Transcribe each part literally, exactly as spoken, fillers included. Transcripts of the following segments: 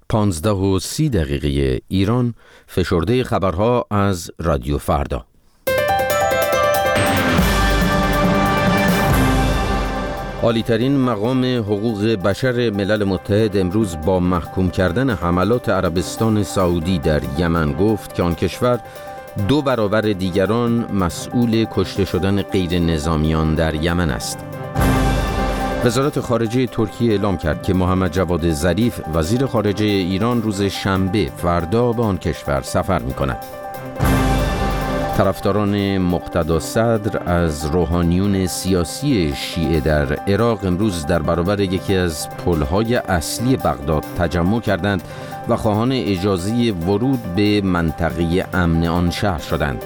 پانزده و سی دقیقه ایران، فشرده خبرها از رادیو فردا. عالی‌ترین مقام حقوق بشر ملل متحد امروز با محکوم کردن حملات عربستان سعودی در یمن گفت که آن کشور دو برابر دیگران مسئول کشته شدن غیر نظامیان در یمن است. وزارت خارجه ترکیه اعلام کرد که محمد جواد ظریف وزیر خارجه ایران روز شنبه فردا به آن کشور سفر می‌کند. طرفداران مقتدا صدر از روحانیون سیاسی شیعه در عراق امروز در برابر یکی از پل‌های اصلی بغداد تجمع کردند و خواهان اجازه ورود به منطقه امن آن شهر شدند.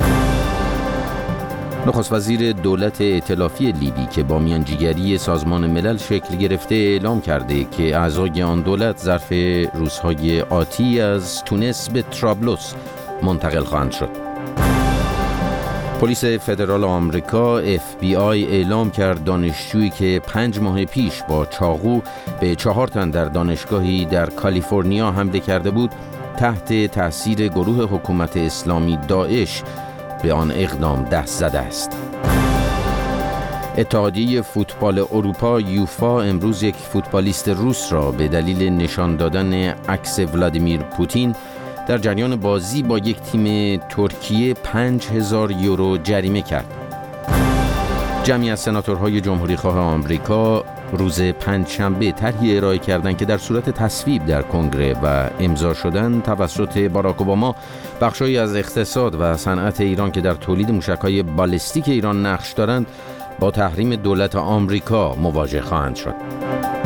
نخست وزیر دولت ائتلافی لیبی که با میانجیگری سازمان ملل شکل گرفته اعلام کرده که اعضای آن دولت ظرف روزهای آتی از تونس به طرابلس منتقل خواهند شد. پلیس فدرال آمریکا اف بی آی اعلام کرد دانشجویی که پنج ماه پیش با چاقو به چهار تن در دانشگاهی در کالیفرنیا حمله کرده بود تحت تأثیر گروه حکومت اسلامی داعش به آن اقدام دست زده است. اتحادیه فوتبال اروپا یوفا امروز یک فوتبالیست روس را به دلیل نشان دادن عکس ولادیمیر پوتین در جریان بازی با یک تیم ترکیه پنج هزار یورو جریمه کرد. جمعی از سناتورهای جمهوریخواه آمریکا روز پنجشنبه طرحی ارائه کردند که در صورت تصویب در کنگره و امضا شدن توسط باراک اوباما بخشی از اقتصاد و صنعت ایران که در تولید موشک‌های بالستیک ایران نقش دارند با تحریم دولت آمریکا مواجه خواهند شد.